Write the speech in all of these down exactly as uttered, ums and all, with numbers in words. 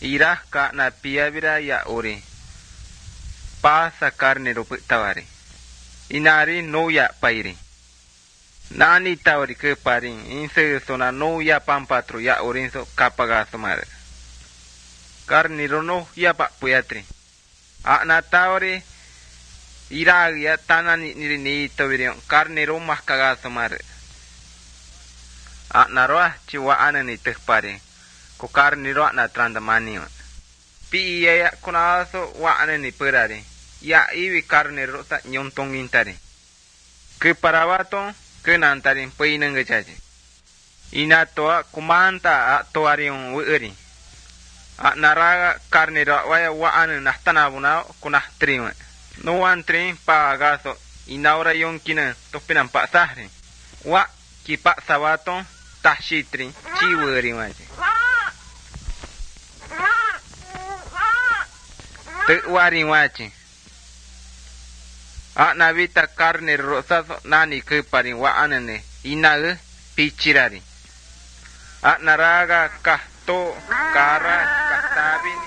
Irasca na piavira ya ore. Pasa carne ro tawari. Inari no ya pairi. Nani tawari ke parin. Inse sona no ya pampatro ya orinso kapaga sumare. Carne ro no ya pa puyatri. Akna tawari. Iragia tanani ni ni tawirion. Carne ro mas kaga sumare. Akna roa chiwa anani tek parin. Ko carne ro na trandamani. Pi ya kunaso wa anani perari. Ya iwi carne ro sa nyontong intari. Ke parabato ke nantarin peinang gejaji. Ina toa kumanta a toarion wuri. A naraga carne ro waya wa anu nahtana buna kunah trima. No wan trim pa agaso inaura yonkina topinan pa sahri. Wa ki pa sabato tahshitri chiwuri maji. Te wari wachi. A navita carne rosazo nani ke parin wa anane inaga pichirari. A naraga kahto kara kahtabini.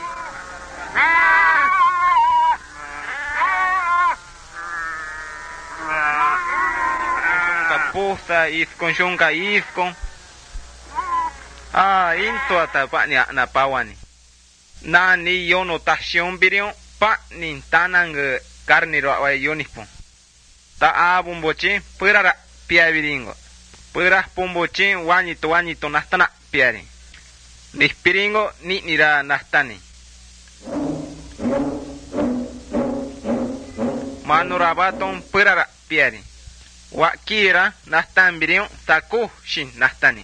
Kapusa iskon shunka iskon. Ah, into atapa ni na pawani. Nani yono tashion birion pa nintanang carne ro wa yonispon. Ta abumbochi purara piaviringo. Pura pombochi wanito wanito nastana piari. Nispiringo ni nira nastani. Manurabaton purara piari. Wa kira nastan birion saku shin nastani.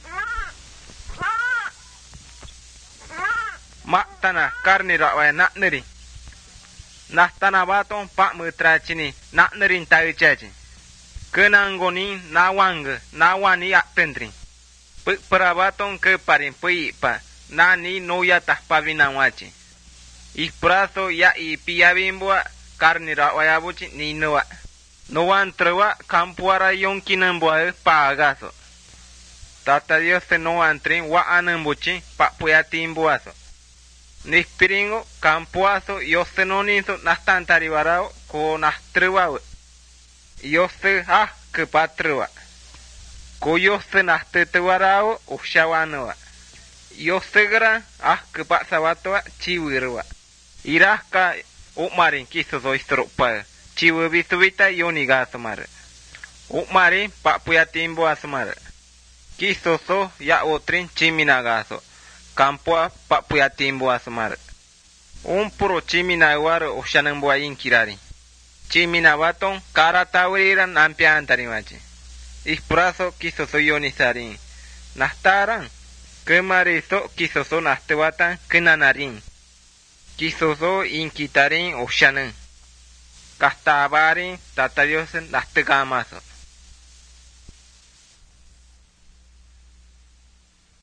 Ma tana carne ro wa na neri. Nastana baton pak mutrachini nak nerin tahu caci. Kenanggoni nawang nawani yak pendring. Pek perabaton ke parin pui pa nani noya tah pavinang waci. Ispraso ya i piabimbua carne rawaya buci ni noa. Noan trewa kampuara yonkinan bua pa agaso. Tata Dios se noan trin wa anan buci pak puyatin buaso. Nispiringo campuaso yose noniso nastantari varao ko nastrua yose ah ke patrua ko yose nastete varao ushawanua yose gra ah ke pasawatua chiwirua iraska umarin kiso zoistro pa chiwu bisubita yoniga asmar umarin pa puyatimbo asmar kiso so ya otrin chiminagaso Campoa pak puyatimbo asmar. Un puro chimina war ushanan bua inkirari. Chimina baton kara tawiriran ampia antarimachi. Ispraso kiso so yonisari. Nastaran. Kemariso kiso so nastewatan kenanarin. Kiso so inkitarin ushanan. Kastabarin tatadiosen nastegamaso.